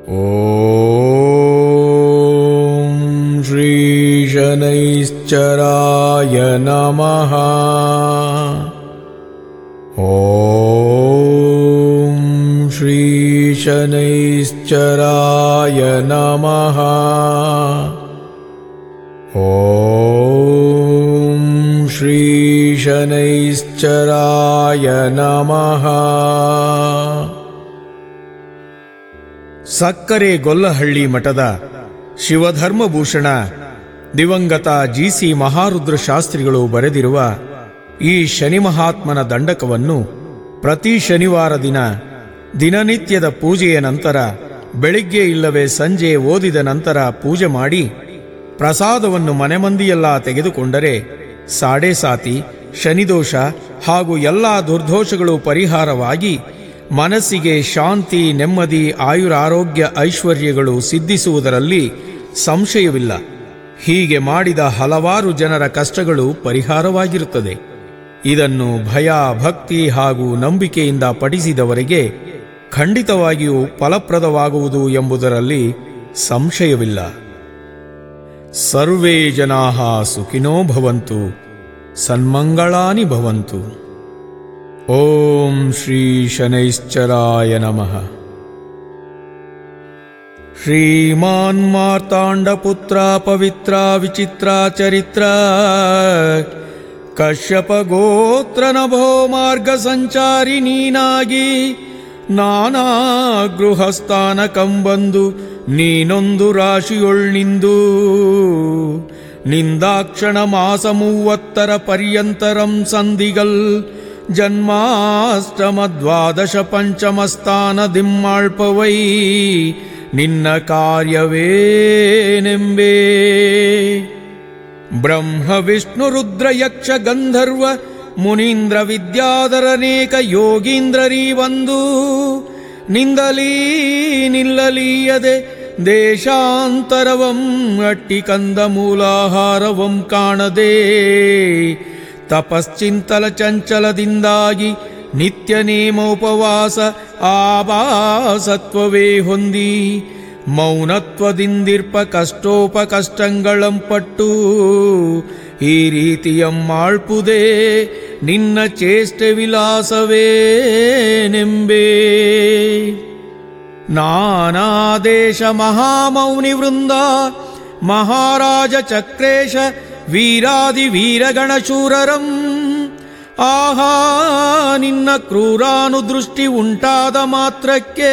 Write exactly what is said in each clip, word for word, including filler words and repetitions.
ಓಂ ಶ್ರೀ ಶನೈಶ್ಚರಾಯ ನಮಃ. ಓಂ ಶ್ರೀ ಶನೈಶ್ಚರಾಯ ನಮಃ. ಓಂ ಶ್ರೀ ಶನೈಶ್ಚರಾಯ ನಮಃ. ಸಕ್ಕರೆ ಗೊಲ್ಲಹಳ್ಳಿ ಮಠದ ಶಿವಧರ್ಮಭೂಷಣ ದಿವಂಗತ ಜಿ ಸಿ ಮಹಾರುದ್ರ ಶಾಸ್ತ್ರಿಗಳು ಬರೆದಿರುವ ಈ ಶನಿ ಮಹಾತ್ಮನ ದಂಡಕವನ್ನು ಪ್ರತಿ ಶನಿವಾರ ದಿನ ದಿನನಿತ್ಯದ ಪೂಜೆಯ ನಂತರ ಬೆಳಿಗ್ಗೆ ಇಲ್ಲವೇ ಸಂಜೆ ಓದಿದ ನಂತರ ಪೂಜೆ ಮಾಡಿ ಪ್ರಸಾದವನ್ನು ಮನೆಮಂದಿಯೆಲ್ಲ ತೆಗೆದುಕೊಂಡರೆ ಸಾಡೆ ಸಾತಿ, ಶನಿದೋಷ ಹಾಗೂ ಎಲ್ಲ ದುರ್ದೋಷಗಳು ಪರಿಹಾರವಾಗಿ ಮನಸ್ಸಿಗೆ ಶಾಂತಿ, ನೆಮ್ಮದಿ, ಆಯುರಾರೋಗ್ಯ, ಐಶ್ವರ್ಯಗಳು ಸಿದ್ಧಿಸುವುದರಲ್ಲಿ ಸಂಶಯವಿಲ್ಲ. ಹೀಗೆ ಮಾಡಿದ ಹಲವಾರು ಜನರ ಕಷ್ಟಗಳು ಪರಿಹಾರವಾಗಿರುತ್ತದೆ. ಇದನ್ನು ಭಯ, ಭಕ್ತಿ ಹಾಗೂ ನಂಬಿಕೆಯಿಂದ ಪಠಿಸಿದವರಿಗೆ ಖಂಡಿತವಾಗಿಯೂ ಫಲಪ್ರದವಾಗುವುದು ಎಂಬುದರಲ್ಲಿ ಸಂಶಯವಿಲ್ಲ. ಸರ್ವೇ ಜನಾಃ ಸುಖಿನೋ ಭವಂತು, ಸನ್ಮಂಗಳಾನಿ ಭವಂತು. ಓಂ ಶ್ರೀ ಶನೈಶ್ಚರಾಯ ನಮಃ. ಶ್ರೀಮಾನ್ ಮಾರ್ತಾಂಡಪುತ್ರ ಪವಿತ್ರ ವಿಚಿತ್ರ ಚರಿತ್ರ ಕಶ್ಯಪ ಗೋತ್ರ ನಭೋ ಮಾರ್ಗ ಸಂಚಾರಿ ನೀನಾಗಿ ನಾನಾ ಗೃಹಸ್ಥಾನ ಕಂಬಂದು ನೀನೊಂದು ರಾಶಿಯೊಳ್ನಿಂದು ನಿಂದಾಕ್ಷಣ ಮಾಸ ಮೂವತ್ತರ ಪರ್ಯಂತರಂ ಸಂಧಿಗಲ್ ಜನ್ಮಾಷ್ಟಮ ದ್ವಾದಶ ಪಂಚಮ ಸ್ಥಾನ ದಿಮ್ಮಾಳ್ಪವೈ ನಿನ್ನ ಕಾರ್ಯವೇನೆಂಬೇ. ಬ್ರಹ್ಮ ವಿಷ್ಣು ರುದ್ರ ಯಕ್ಷ ಗಂಧರ್ವ ಮುನೀಂದ್ರ ವಿದ್ಯಾಧರನೇಕ ಯೋಗೀಂದ್ರರೀ ಬಂದು ನಿಂದಲೀ ನಿಲ್ಲಲೀಯದೆ ದೇಶಾಂತರವಂ ಅಟ್ಟಿ ಕಂದ ಮೂಲಾಹಾರವಂ ಕಾಣದೆ ತಪಶ್ಚಿಂತಲ ಚಂಚಲದಿಂದಾಗಿ ನಿತ್ಯ ನೇಮ ಉಪವಾಸ ಆಭಾಸತ್ವವೇ ಹೊಂದಿ ಮೌನತ್ವದಿಂದಿರ್ಪ ಕಷ್ಟೋಪಕಷ್ಟಂಗಳಂ ಪಟ್ಟು ಈ ರೀತಿಯಂ ಆಳ್ಪುದೇ ನಿನ್ನ ಚೇಷ್ಟೆ ವಿಲಾಸವೇನೆಂಬೇ. ನಾನಾದೇಶ ಮಹಾಮೌನಿ ವೃಂದ ಮಹಾರಾಜ ಚಕ್ರೇಶ ವೀರಾದಿ ವೀರಗಣಶೂರರಂ ಆಹಾ ನಿನ್ನ ಕ್ರೂರಾನುದೃಷ್ಟಿ ಉಂಟಾದ ಮಾತ್ರಕ್ಕೆ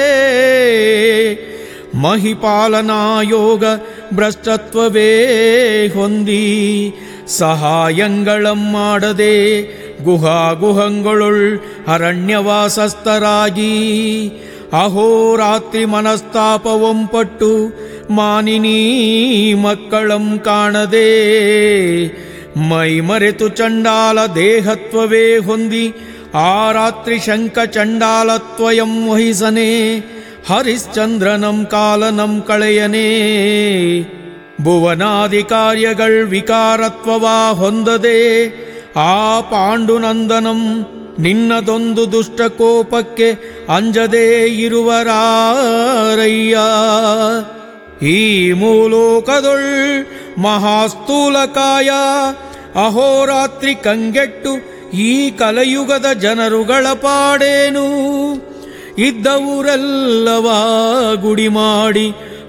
ಮಹಿಪಾಲನಾಯೋಗ ಭ್ರಷ್ಟತ್ವವೇ ಹೊಂದಿ ಸಹಾಯಂಗಳಂ ಮಾಡದೆ ಗುಹಾಗುಹಂಗೊಳುಳ್ ಅರಣ್ಯವಾಸಸ್ಥರಾಗಿ ಅಹೋರಾತ್ರಿ ಮನಸ್ತಾಪವಂಪಟ್ಟು ಮಾನಿನೀ ಮಕ್ಕಳಂ ಕಾಣದೆ ಮೈ ಮರೆತು ಚಂಡಾಲ ದೇಹತ್ವವೇ ಹೊಂದಿ ಆ ರಾತ್ರಿ ಶಂಕ ಚಂಡಾಲತ್ವಯಂ ವಹಿಸನೆ ಹರಿಶ್ಚಂದ್ರನಂ ಕಾಲನಂ ಕಳೆಯನೇ ಭುವನಾದಿ ಕಾರ್ಯಗಳ್ ವಿಕಾರತ್ವವಾ ಹೊಂದದೆ ಆ ಪಾಂಡುನಂದನಂ ನಿನ್ನದೊಂದು ದುಷ್ಟಕೋಪಕ್ಕೆ ಅಂಜದೇ ಇರುವರಾರಯ್ಯ. ಈ ಮೂಲೋಕದೊಳ್ ಮಹಾಸ್ಥೂಲಕಾಯ ಅಹೋರಾತ್ರಿ ಕಂಗೆಟ್ಟು ಈ ಕಲಯುಗದ ಜನರುಗಳ ಪಾಡೇನು ಇದ್ದವರೆಲ್ಲವಾ ಗುಡಿ ಮಾಡಿ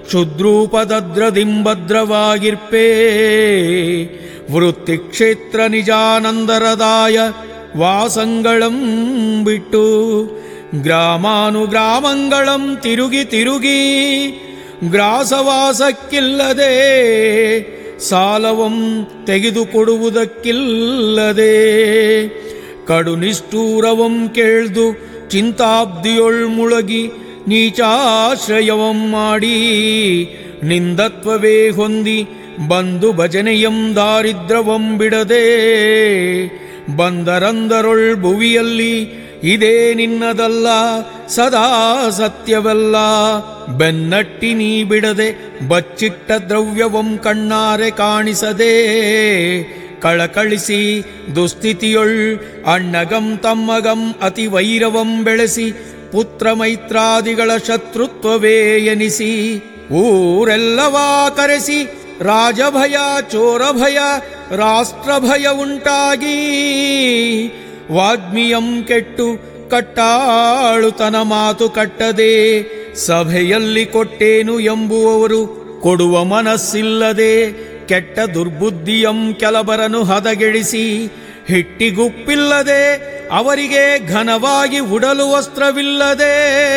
ಕ್ಷುದ್ರೂಪದದ್ರದಿಂಭದ್ರವಾಗಿರ್ಪೇ ವೃತ್ತಿ ಕ್ಷೇತ್ರ ನಿಜಾನಂದರದಾಯ ವಾಸಂಗಳಂ ಬಿಟ್ಟು ಗ್ರಾಮಾನುಗ್ರಾಮಂಗಳಂ ತಿರುಗಿ ತಿರುಗಿ ಗ್ರಾಸವಾಸಕ್ಕಿಲ್ಲದೆ ಸಾಲವಂ ತೆಗೆದುಕೊಡುವುದಕ್ಕಿಲ್ಲದೆ ಕಡು ನಿಷ್ಠೂರವಂ ಕೇಳ್ದು ಚಿಂತಾಬ್ದಿಯೊಳ್ ಮುಳಗಿ ನೀಚಾಶ್ರಯವಂ ಮಾಡಿ ನಿಂದತ್ವವೇ ಹೊಂದಿ ಬಂದು ಭಜನೆಯಂ ದಾರಿದ್ರವಂ ಬಿಡದೆ ಬಂದರಂದರೊಳ್ ಭುವಿಯಲ್ಲಿ ಇದೇ ನಿನ್ನದಲ್ಲ ಸದಾ ಸತ್ಯವಲ್ಲ ಬೆನ್ನಟ್ಟಿ ನೀ ಬಿಡದೆ ಬಚ್ಚಿಟ್ಟ ದ್ರವ್ಯವಂ ಕಣ್ಣಾರೆ ಕಾಣಿಸದೆ ಕಳಕಳಿಸಿ ದುಸ್ಥಿತಿಯೊಳ್ ಅಣ್ಣಗಂ ತಮ್ಮಗಂ ಅತಿ ವೈರವಂ ಬೆಳೆಸಿ ಪುತ್ರ ಮೈತ್ರಾದಿಗಳ ಶತ್ರುತ್ವವೇ ಎನಿಸಿ ಊರೆಲ್ಲವಾ ಕರೆಸಿ ರಾಜಭಯ ಚೋರಭಯ ರಾಷ್ಟ್ರಭಯ ಉಂಟಾಗಿ ವಾಗ್ಮಿಯಂ ಕೆಟ್ಟು ಕಟ್ಟಾಳುತನ ಮಾತು ಕಟ್ಟದೆ ಸಭೆಯಲ್ಲಿ ಕೊಟ್ಟೇನು ಎಂಬುವವರು ಕೊಡುವ ಮನಸ್ಸಿಲ್ಲದೆ ಕೆಟ್ಟ ದುರ್ಬುದ್ಧಿಯಂ ಕೆಲವರನ್ನು ಹದಗೆಡಿಸಿ ಹಿಟ್ಟಿಗುಪ್ಪಿಲ್ಲದೆ ಅವರಿಗೆ ಘನವಾಗಿ ಉಡಲು ವಸ್ತ್ರವಿಲ್ಲದೆ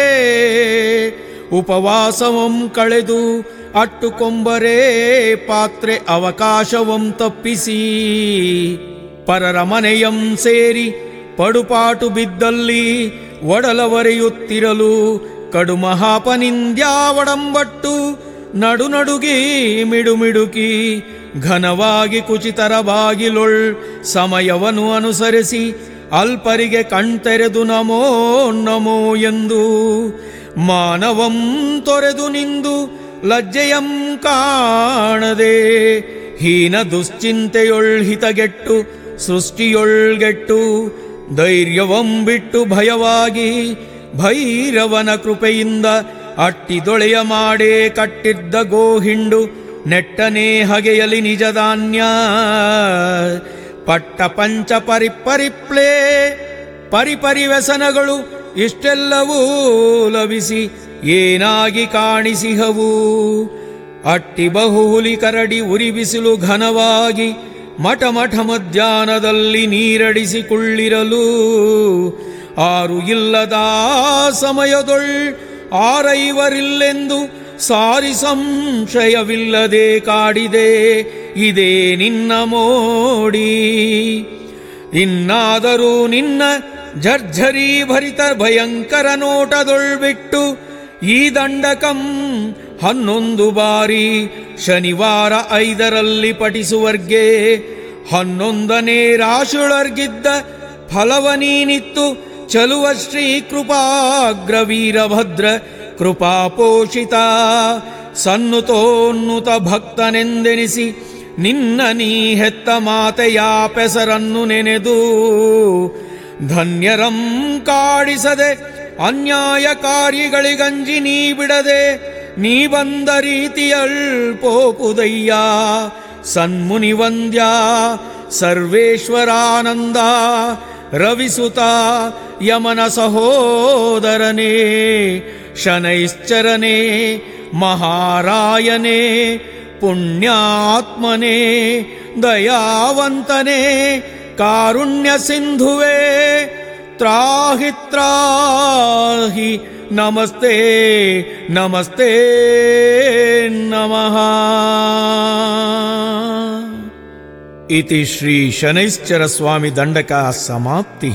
ಉಪವಾಸವಂ ಕಳೆದು ಅಟ್ಟುಕೊಂಬರೇ ಪಾತ್ರೆ ಅವಕಾಶವಂ ತಪ್ಪಿಸಿ ಪರರ ಮನೆಯಂ ಸೇರಿ ಪಡುಪಾಟು ಬಿದ್ದಲ್ಲಿ ಒಡಲವರೆಯುತ್ತಿರಲು ಕಡು ಮಹಾಪನಿಂದ್ಯಾವಡಂಬಟ್ಟು ನಡು ನಡುಗಿ ಮಿಡುಮಿಡುಕಿ ಘನವಾಗಿ ಕುಚಿತರವಾಗಿಲೊಳ್ ಸಮಯವನ್ನು ಅನುಸರಿಸಿ ಅಲ್ಪರಿಗೆ ಕಣ್ತೆರೆದು ನಮೋ ನಮೋ ಎಂದು ಮಾನವಂ ತೊರೆದು ನಿಂದು ಲಜ್ಜೆಯಂ ಕಾಣದೆ ಹೀನ ದುಶ್ಚಿಂತೆಯೊಳ್ ಹಿತಗೆಟ್ಟು ಸೃಷ್ಟಿಯೊಳ್ಗೆಟ್ಟು ಧೈರ್ಯವಂ ಬಿಟ್ಟು ಭಯವಾಗಿ ಭೈರವನ ಕೃಪೆಯಿಂದ ಅಟ್ಟಿದೊಳೆಯ ಮಾಡೇ ಕಟ್ಟಿದ್ದ ಗೋಹಿಂಡು ನೆಟ್ಟನೇ ಹಗೆಯಲಿ ನಿಜಧಾನ್ಯ ಪಟ್ಟ ಪಂಚ ಪರಿಪರಿಪ್ಲೇ ಪರಿಪರಿವ್ಯಸನಗಳು ಇಷ್ಟೆಲ್ಲವೂ ಲಭಿಸಿ ಏನಾಗಿ ಕಾಣಿಸಿಹವು. ಅಟ್ಟಿ ಬಹುಹುಲಿ ಕರಡಿ ಉರಿ ಬಿಸಿಲು ಘನವಾಗಿ ಮಠ ಮಠ ಮಧ್ಯಾಹ್ನದಲ್ಲಿ ನೀರಡಿಸಿ ಕುಳ್ಳಿರಲು ಆರು ಇಲ್ಲದ ಸಮಯದೊಳ್ ಆರೈವರಿಲ್ಲೆಂದು ಸಾರಿ ಸಂಶಯವಿಲ್ಲದೆ ಕಾಡಿದೆ ಇದೇ ನಿನ್ನ ಮೋಡಿ. ಇನ್ನಾದರೂ ನಿನ್ನ ಜರ್ಝರಿ ಭರಿತ ಭಯಂಕರ ನೋಟದೊಳ್ಬಿಟ್ಟು ಈ ದಂಡಕಂ ಹನ್ನೊಂದು ಬಾರಿ ಶನಿವಾರ ಐದರಲ್ಲಿ ಪಠಿಸುವರ್ಗೆ ಹನ್ನೊಂದನೇ ರಾಶುಳರ್ಗಿದ್ದ ಫಲವನೀನಿತ್ತು ಚಲುವ ಶ್ರೀ ಕೃಪಾಗ್ರ ವೀರಭದ್ರ ಕೃಪಾಪೋಷಿತ ಸನ್ನುತೋನ್ನುತ ಭಕ್ತನೆಂದೆನಿಸಿ ನಿನ್ನ ನೀ ಹೆತ್ತ ಮಾತೆಯ ಪೆಸರನ್ನು ನೆನೆದು ಧನ್ಯರಂ ಕಾಡಿಸದೆ ಅನ್ಯಾಯಕಾರಿಗಳಿಗಂಜಿ ನೀ ಬಿಡದೆ ನೀ ಬಂದ ರೀತಿಯಲ್ಪೋಪುದಯ್ಯ ಸನ್ಮುನಿವಂದ್ಯ ಸರ್ವೇಶ್ವರಾನಂದ ರವಿಸುತ ಯಮನ ಸಹೋದರನೇ ಶನೈಶ್ಚರನೇ ಮಹಾರಾಯನೇ ಪುಣ್ಯಾತ್ಮನೇ ದಯಾವಂತನೇ ಕಾರುಣ್ಯ ಸಿಂಧುವೇ ತ್ರಾಹಿ ತ್ರಾಹಿ ನಮಸ್ತೆ ನಮಸ್ತೆ ನಮಃ. ಇತಿ ಶ್ರೀ ಶನೈಶ್ಚರ ಸ್ವಾಮಿ ದಂಡಕ ಸಮಾಪ್ತಿ.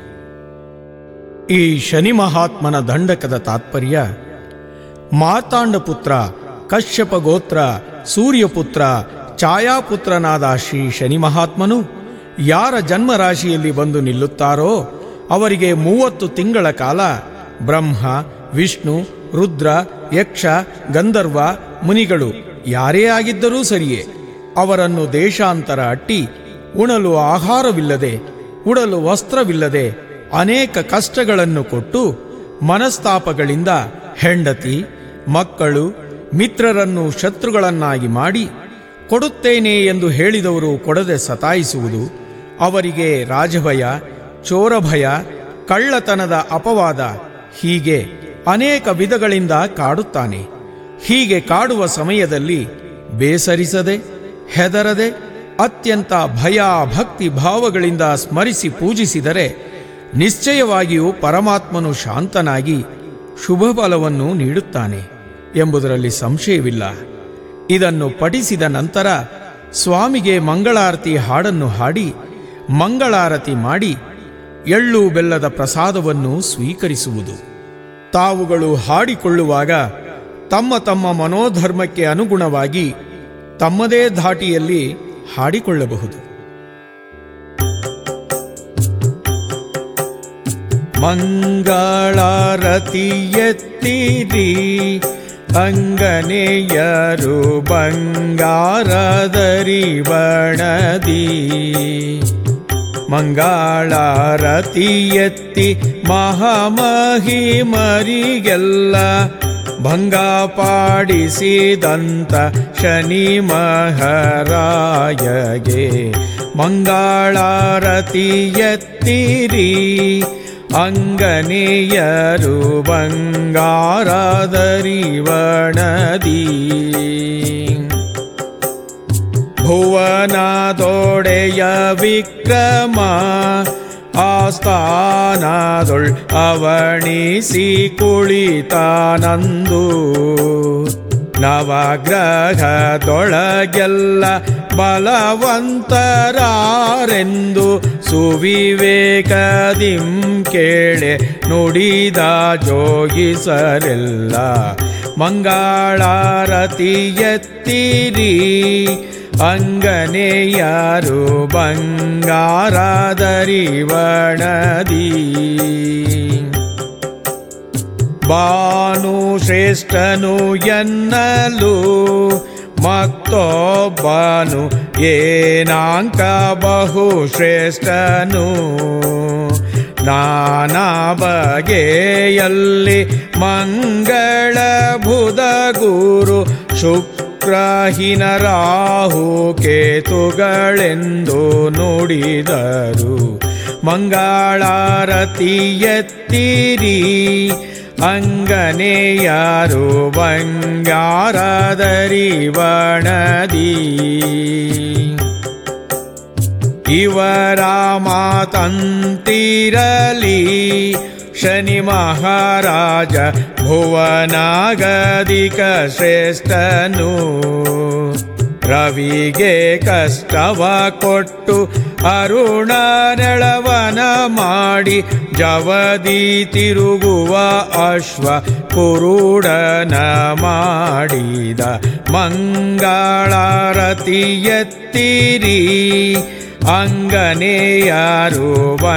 ಈ ಶನಿ ಮಹಾತ್ಮನ ದಂಡಕದ ತಾತ್ಪರ್ಯ ಮಾರ್ತಾಂಡಪುತ್ರ ಕಶ್ಯಪ ಗೋತ್ರ ಸೂರ್ಯಪುತ್ರ ಛಾಯಾಪುತ್ರನಾದ ಶ್ರೀ ಶನಿ ಮಹಾತ್ಮನು ಯಾರ ಜನ್ಮರಾಶಿಯಲ್ಲಿ ಬಂದು ನಿಲ್ಲುತ್ತಾರೋ ಅವರಿಗೆ ಮೂವತ್ತು ತಿಂಗಳ ಕಾಲ ಬ್ರಹ್ಮ ವಿಷ್ಣು ರುದ್ರ ಯಕ್ಷ ಗಂಧರ್ವ ಮುನಿಗಳು ಯಾರೇ ಆಗಿದ್ದರೂ ಸರಿಯೇ ಅವರನ್ನು ದೇಶಾಂತರ ಅಟ್ಟಿ ಉಣಲು ಆಹಾರವಿಲ್ಲದೆ ಉಡಲು ವಸ್ತ್ರವಿಲ್ಲದೆ ಅನೇಕ ಕಷ್ಟಗಳನ್ನು ಕೊಟ್ಟು ಮನಸ್ತಾಪಗಳಿಂದ ಹೆಂಡತಿ ಮಕ್ಕಳು ಮಿತ್ರರನ್ನು ಶತ್ರುಗಳನ್ನಾಗಿ ಮಾಡಿ ಕೊಡುತ್ತೇನೆ ಎಂದು ಹೇಳಿದವರು ಕೊಡದೆ ಸತಾಯಿಸುವುದು, ಅವರಿಗೆ ರಾಜಭಯ ಚೋರಭಯ ಕಳ್ಳತನದ ಅಪವಾದ ಹೀಗೆ ಅನೇಕ ವಿಧಗಳಿಂದ ಕಾಡುತ್ತಾನೆ. ಹೀಗೆ ಕಾಡುವ ಸಮಯದಲ್ಲಿ ಬೇಸರಿಸದೆ ಹೆದರದೆ ಅತ್ಯಂತ ಭಯ ಭಕ್ತಿ ಭಾವಗಳಿಂದ ಸ್ಮರಿಸಿ ಪೂಜಿಸಿದರೆ ನಿಶ್ಚಯವಾಗಿಯೂ ಪರಮಾತ್ಮನು ಶಾಂತನಾಗಿ ಶುಭ ಫಲವನ್ನು ನೀಡುತ್ತಾನೆ ಎಂಬುದರಲ್ಲಿ ಸಂಶಯವಿಲ್ಲ. ಇದನ್ನು ಪಠಿಸಿದ ನಂತರ ಸ್ವಾಮಿಗೆ ಮಂಗಳಾರತಿ ಹಾಡನ್ನು ಹಾಡಿ ಮಂಗಳಾರತಿ ಮಾಡಿ ಎಳ್ಳು ಬೆಲ್ಲದ ಪ್ರಸಾದವನ್ನು ಸ್ವೀಕರಿಸುವುದು. ತಾವುಗಳು ಹಾಡಿಕೊಳ್ಳುವಾಗ ತಮ್ಮ ತಮ್ಮ ಮನೋಧರ್ಮಕ್ಕೆ ಅನುಗುಣವಾಗಿ ತಮ್ಮದೇ ಧಾಟಿಯಲ್ಲಿ ಹಾಡಿಕೊಳ್ಳಬಹುದು. ಮಂಗಳಾರತಿ ಎತ್ತಿರಿ ಅಂಗನೆಯರು ಬಂಗಾರದರಿ ಬಣದಿ ಮಂಗಳಾರತಿ ಎತ್ತಿ ಮಹಾಮಹಿಮರಿಗೆಲ್ಲ ಭಂಗ ಪಾಡಿಸಿದಂತ ಶನಿ ಮಹಾರಾಯಗೆ ಮಂಗಳಾರತಿ ಎತ್ತಿರಿ ಅಂಗನೆಯರು ಬಂಗಾರದರಿವಣದಿ ಭುವನದೊಡೆಯ ವಿಕ್ರಮ ಆಸ್ಥಾನದೊಳ್ ಅವಣಿಸಿ ಕುಳಿತಾನಂದು ನವಗ್ರಹದೊಳಗೆಲ್ಲ ಬಲವಂತರಾರೆಂದು ಸುವಿವೇಕದಿಂ ಕೇಳೆ ನುಡಿದ ಜೋಗಿಸರೆಲ್ಲ ಮಂಗಳಾರತಿ ಎತ್ತಿರಿ ಅಂಗನೆಯರು ಬಂಗಾರದರಿವಣದಿ ಭಾನು ಶ್ರೇಷ್ಠನು ಎನ್ನಲು ಮತ್ತೊಬ್ಬನು ಏನಾಂಕ ಬಹುಶ್ರೇಷ್ಠನು ನಾನಾ ಬಗೆಯಲ್ಲಿ ಮಂಗಳ ಬುಧ ಗುರು ಶುಕ್ರಹೀನ ರಾಹು ಕೇತುಗಳೆಂದು ನುಡಿದರು ಮಂಗಳಾರತಿ ಎತ್ತಿರಿ ಅಂಗನೆಯರು ಬಂಗಾರದರಿವಣದಿ ಇವರ ಮಾತಂತಿರಲಿ ಶನಿ ಮಹಾರಾಜ ಭುವನಾಗದಿಕ ಶ್ರೇಷ್ಠನು ರವಿಗೆ ಕಷ್ಟವ ಕೊಟ್ಟು ಅರುಣ ನೆಳವನ ಮಾಡಿ ಜವದಿ ತಿರುಗುವ ಅಶ್ವ ಕುರುಡನ ಮಾಡಿದ ಮಂಗಳಾರತಿ ಎತ್ತಿರಿ ಅಂಗನೆಯರು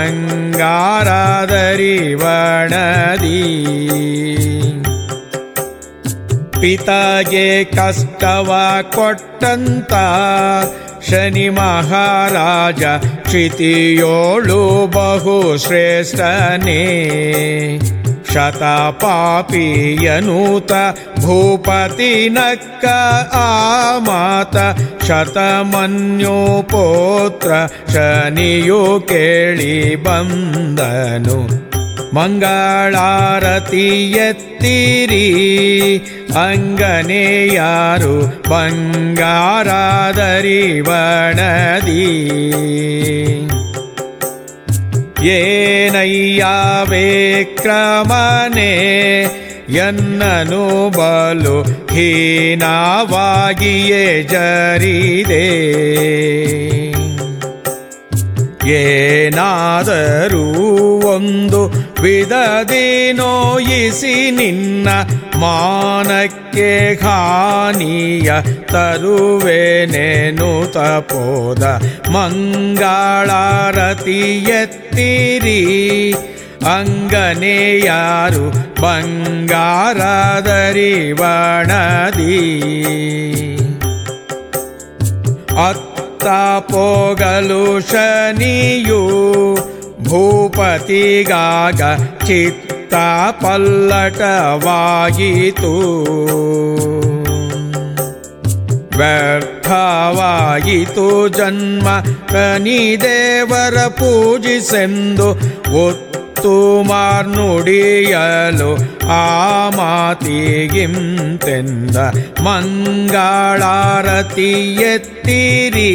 ಬಂಗಾರದರಿವಣದಿ ಪಿತಾಗೆ ಕಷ್ಟವ ಕೊಟ್ಟಂತ ಶನಿ ಮಹಾರಾಜ ಕ್ಷಿತಿಯೋಳು ಬಹು ಶ್ರೇಷ್ಠನೇ ಶತಪಾಪಿಯನೂತ ಭೂಪತಿ ನಕ್ಕ ಆ ಮಾತ ಶತಮನ್ಯು ಪೋತ್ರ ಶನಿಯು ಕೇಳಿ ಬಂದನು ಮಂಗಳಾರತಿ ಎತ್ತಿರಿ ಅಂಗನೆಯರು ಬಂಗಾರದರಿವಣದಿ ಏನಯ್ಯ ವಿಕ್ರಮನೆ ಎನ್ನನು ಬಲು ಹೀನವಾಗಿಯೇ ಜರಿದೆ ಏನಾದರೂ ಒಂದು ವಿಧದಿ ನೋಯಿಸಿ ನಿನ್ನ ಮಾನಕ್ಕೆ ಹಾನಿಯ ತರುವೆನೆನು ತಪೋದ ಮಂಗಳಾರತಿ ಎತ್ತಿರಿ ಅಂಗನೆಯರು ಬಂಗಾರದರಿವಣದಿ ಅತ್ತ ಪೋಗಲು ಶನಿಯು ಭೂಪತಿಗಾಗ ಚಿತ್ತ ಪಲ್ಲಟವಾಯಿತು ವ್ಯರ್ಥವಾಯಿತು ಜನ್ಮ ಕನಿದೇವರ ಪೂಜಿಸೆಂದು ಒತ್ತು ಮಾರ್ನುಡಿಯಲು ಆ ಮಾತಿಗಿಂತೆಂದ ಮಂಗಳಾರತಿ ಎತ್ತಿರಿ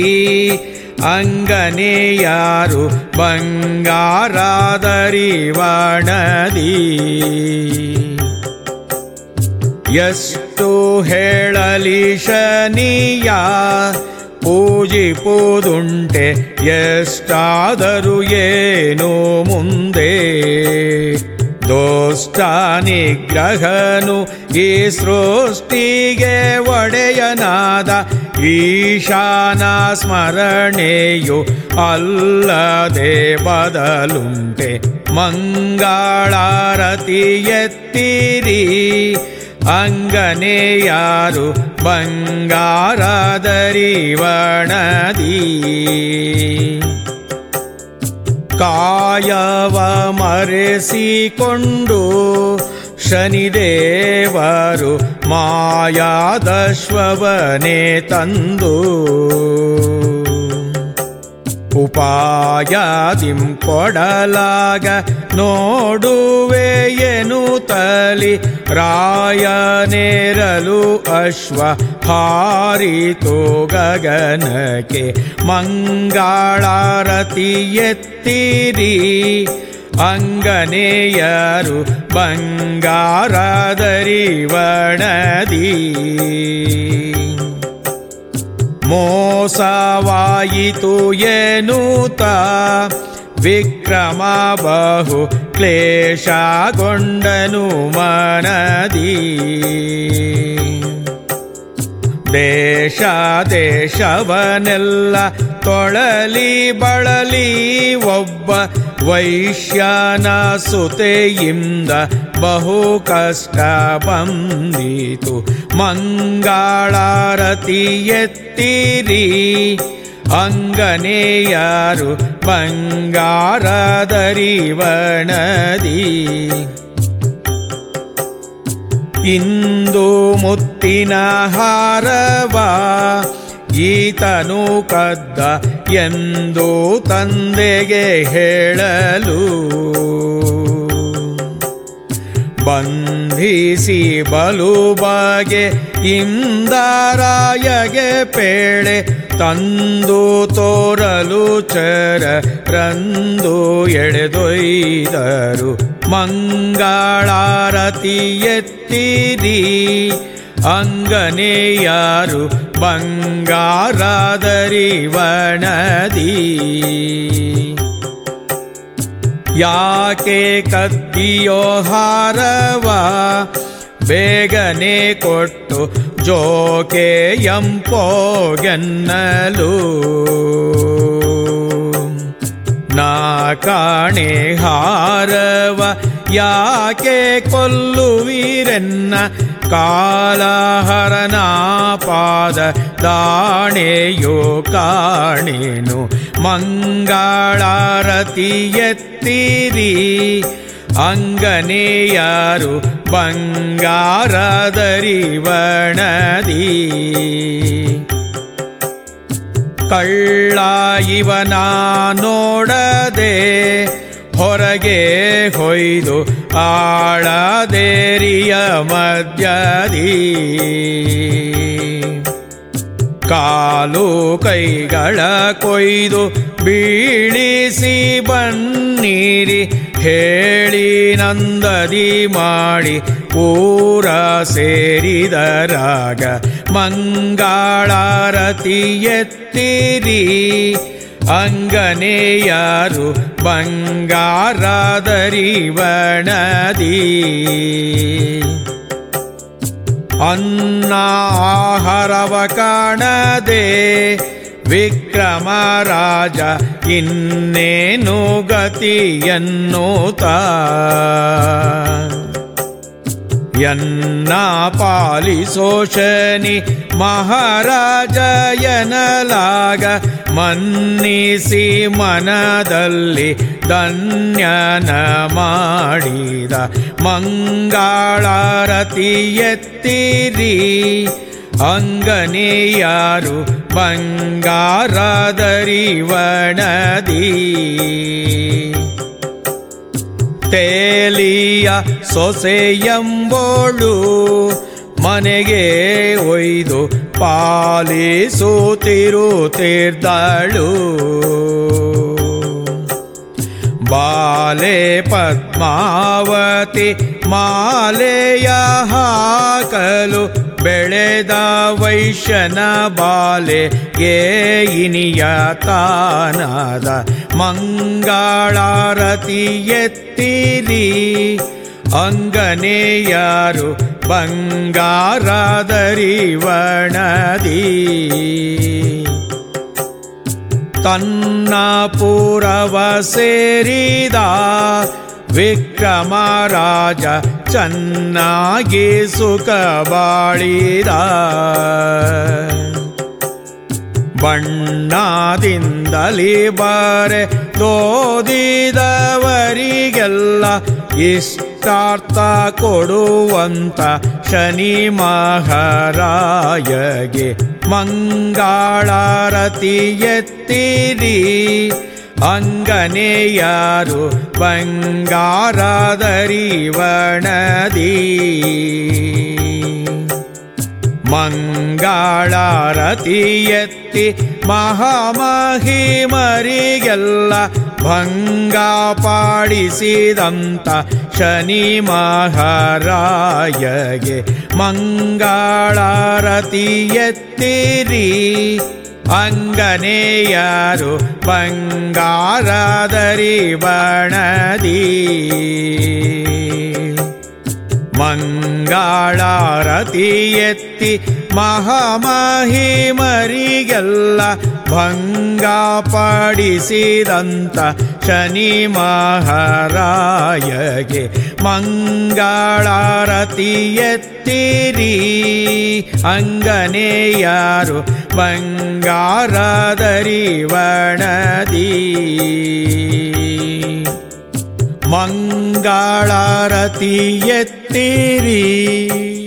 ಅಂಗನೆಯರು ಬಂಗಾರದರಿವಣದಿ ಎಷ್ಟು ಹೇಳಲಿ ಶನಿಯ ಪೂಜಿಪುದುಂಟೆ ಎಷ್ಟಾದರೂ ಏನು ಮುಂದೆ ದೋಷ್ಟ ನಿಗ್ರಹನು ಈ ಸೃಷ್ಟಿಗೆ ಒಡೆಯನಾದ ಈಶಾನ ಸ್ಮರಣೆಯು ಅಲ್ಲದೆ ಬದಲುಂಟೆ ಮಂಗಳಾರತಿ ಎತ್ತಿರಿ ಅಂಗನೆಯರು ಬಂಗಾರದರಿವಣದಿ ಕಾಯವ ಮರೆಸಿಕೊಂಡು ಶನಿದೇವರು ಮಾಯಾದಶ್ವವನೇ ತಂದು ಉಪಾಯದಿಂ ಕೊಡಲಾಗ ನೋಡುವೆಯೇನು ತಲಿ ರಾಯನೇರಲು ಅಶ್ವ ಹಾರಿತು ಗಗನಕ್ಕೆ ಮಂಗಳಾರತಿ ಎತ್ತಿರಿ ಅಂಗನೆಯರು ಬಂಗಾರದರಿವಣದಿ ಮೋಸವಾಯಿತು ಎನ್ನುತ್ತ ವಿಕ್ರಮ ಬಹು ಕ್ಲೇಶಗೊಂಡನು ಮನದಿ ದೇಶ ದೇಶವನೆಲ್ಲ ತೊಳಲಿ ಬಳಲಿ ಒಬ್ಬ ವೈಶ್ಯನ ಸುತೆಯಿಂದ ಬಹು ಕಷ್ಟ ಬಂದಿತು ಮಂಗಳಾರತಿ ಎತ್ತಿರಿ ಅಂಗನೆಯರು ಬಂಗಾರದರಿವಣದಿ ಇಂದು ಮುತ್ತಿನ ಹಾರವ ಈತನು ಕದ್ದ ಎಂದು ತಂದೆಗೆ ಹೇಳಲು ಬಂಧಿಸಿ ಬಲು ಬಗೆ ಇಂದರಾಯಗೆ ಪೇಳೆ ತಂದು ತೋರಲು ಚರರಂದು ಎಳೆದೊಯ್ದರು ಮಂಗಳಾರತಿ ಎತ್ತಿರಿ ಅಂಗನೆಯರು ಬಂಗಾರದರಿವಣದಿ ಯಾಕೆ ಕದ್ದಿಯೋ ಹಾರವ ಬೇಗನೆ ಕೊಟ್ಟು ಜೋಕೆ ಎಂಪೋಗೆನ್ನಲು ನಾ ಕಾಣೆ ಹಾರವ ಯಾಕೆ ಕೊಲ್ಲುವಿರೆನ್ನ ಕಾಲಹರನ ಪಾದ ದಾಣೆಯೋ ಕಾಣೆನು ಮಂಗಳಾರತಿ ಎತ್ತಿರಿ ಅಂಗನೆಯರು ಬಂಗಾರದರಿವಣದಿ ಕಳ್ಳ ಇವನ ನೋಡದೆ ಹೊರಗೆ ಹೊಯ್ದು ಆಳದೇರಿಯ ಮಧ್ಯದಿ ಕಾಲು ಕೈಗಳ ಕೊಯ್ದು ಬೀಳಿಸಿ ಬನ್ನಿರಿ ಹೇಳಿ ನಂದದಿ ಮಾಡಿ ಊರ ಸೇರಿದರಾಗ ಮಂಗಳಾರತಿ ಎತ್ತಿರಿ ಅಂಗನೆಯರು ಬಂಗಾರದರಿವಣದಿ ಅನ್ನ ಆಹಾರವ ಕಾಣದೆ ವಿಕ್ರಮ ರಾಜ ಇನ್ನೇನು ಗತಿಯನ್ನುತ್ತ ಎನ್ನ ಪಾಲಿಸೋ ಶನಿ ಮಹಾರಾಜ ಎನ್ನಲಾಗ ಮನ್ನಿಸಿ ಮನದಲ್ಲಿ ಧನ್ಯನ ಮಾಡಿದ ಮಂಗಳಾರತಿ ಎತ್ತಿರಿ ಅಂಗನೆಯರು ಬಂಗಾರದರಿವಣದಿ ತೇಲಿಯ ಸೊಸೆಯಂಬೋಳು ಮನೆಗೆ ಒಯ್ದು ಪಾಲಿಸುತ್ತಿರುತ್ತಿದ್ದಳು ಬಾಲೆ ಪದ್ಮಾವತಿ ಮಾಲೆಯ ಹಾಕಲು ಬೆಳೆದ ವೈಶ್ಯನ ಬಾಲೆಗೆ ಇನಿಯ ತಾನಾದ ಮಂಗಳಾರತಿ ಎತ್ತಿರಿ ಅಂಗನೆಯರು ಬಂಗಾರದರಿವಣದಿ ತನ್ನ ಪುರವ ಸೇರಿದ ವಿಕ್ರಮ ರಾಜ ಚೆನ್ನಾಗಿ ಸುಖ ಬಾಳಿದ ಬಣ್ಣದಿಂದಲಿ ಬರೆದೋದಿದವರಿಗೆಲ್ಲ ಇಷ್ಟಾರ್ಥ ಕೊಡುವಂತ ಶನಿ ಮಹಾರಾಯಗೆ ಮಂಗಳಾರತಿ ಎತ್ತಿರಿ. ಅಂಗನೆಯಾರು ಬಂಗಾರದರಿವಣದಿ ಮಂಗಳಾರತಿ ಎತ್ತಿ ಮಹಾಮಹಿಮರಿಗೆಲ್ಲ ಭಂಗ ಪಾಡಿಸಿದಂತ ಶನಿ ಮಹಾರಾಯಗೆ ಮಂಗಳಾರತಿ ಎತ್ತಿರಿ. ಅಂಗನೆಯಾರು ಬಂಗಾರದರಿವಣದಿ ಮಂಗಳಾರತಿ ಎತ್ತಿ ಮಹಾಮಹಿಮರಿಗೆಲ್ಲ ಭಂಗ ಪಾಡಿಸಿದಂತ ಶನಿ ಮಹಾರಾಯಗೆ ಮಂಗಳಾರತಿ ಎತ್ತಿರಿ. ಅಂಗನೆಯಾರು ಬಂಗಾರದರಿವಣದಿ ಮಂಗಳಾರತಿ ಎತ್ತಿರಿ.